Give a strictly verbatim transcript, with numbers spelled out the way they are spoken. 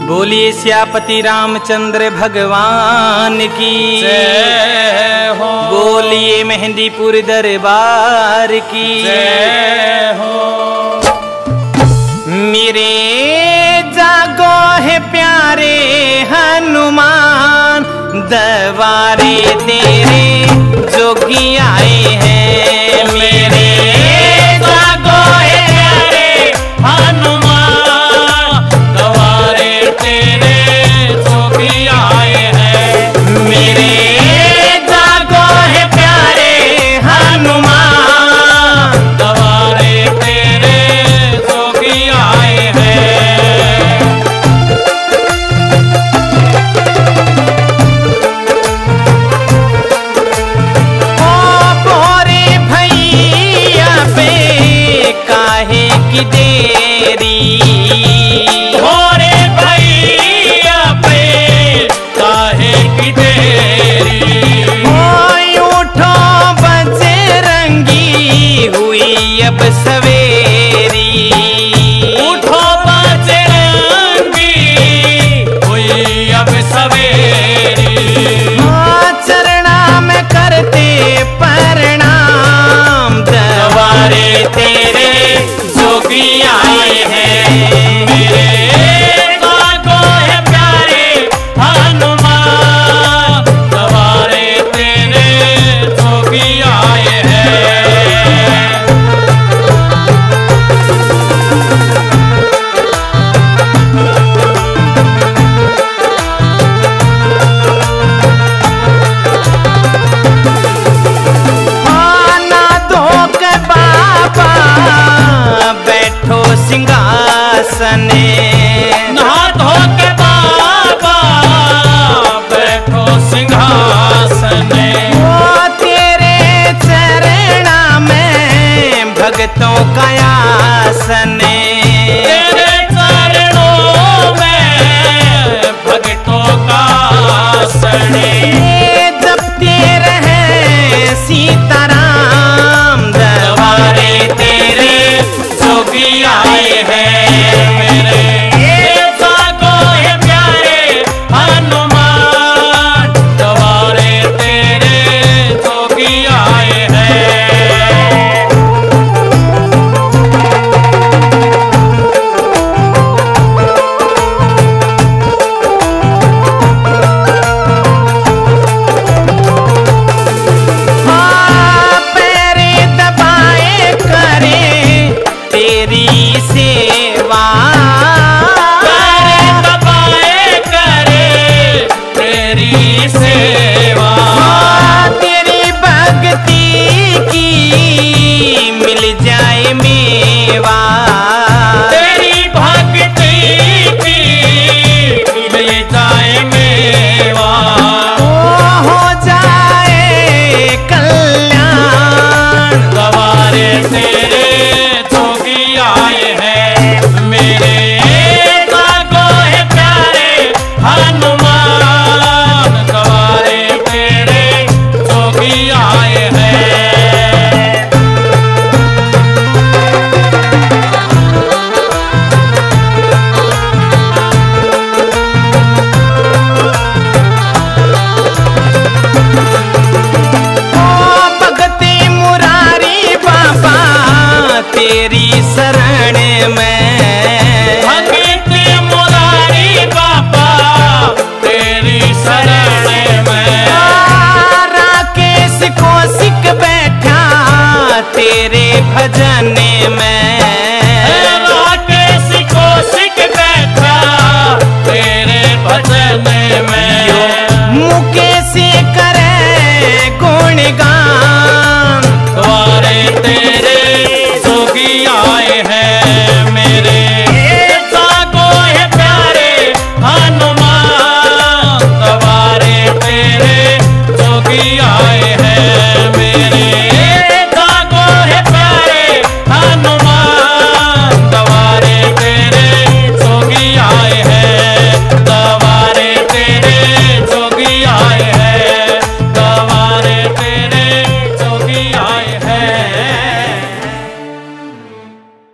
बोलिए सियापति रामचंद्र भगवान की जय हो। बोलिए मेहंदीपुर दरबार की जय हो। मेरे जागो है प्यारे हनुमान, दरबारे तेरे जोगी आए हैं। मेरे जागो है प्यारे हनुमान, दरबारे तेरे जोगी आए हैं। मेरे जागो है प्यारे हनुमान, दरबारे तेरे जोगी आए हैं। ओ बोरे भैया पे काहे की देरी, भोरे भैया पे काहे की देरी। ओय उठो बजरंगी हुई अब सवेरी। उठो बजरंगी हुई अब सवेरी। हाँ, चरणा में करते प्रणाम, दरबारे तेरे जोगी आए हैं। मेरे जागो है प्यारे हनुमान, दरबारे तेरे जोगी आए हैं। आना दो के बाबा बैठो सिंहासने, नहा धो के बाबा बैठो सिंहासने। ओ तेरे चरणा में भक्तों का आसने। तेरे चरणों में भक्तों का आसने। ये जपते रहे सीताराम, दरबारे तेरे जोगी आए हैं। मेरे जागो है प्यारे हनुमान, दरबारे तेरे जोगी आए हैं। हाँ, पैरे दबाए करे तेरी सेवा। करे दबाए करे तेरी सेवा। हाँ, तेरी भक्ति की मिल जाए मेवा। तेरी भक्ति की मिल जाए मेवा। ओ हो जाए कल्याण, दरबारे तेरे जोगी आए हैं। मेरे जागो है प्यारे हनुमान, दरबारे तेरे जोगी आए हैं। ओ भगति मुरारी बाबा तेरी शरण में। भगत मुरारी बाबा तेरी शरण में। राकेश कौशिक बैठा तेरे भजन में।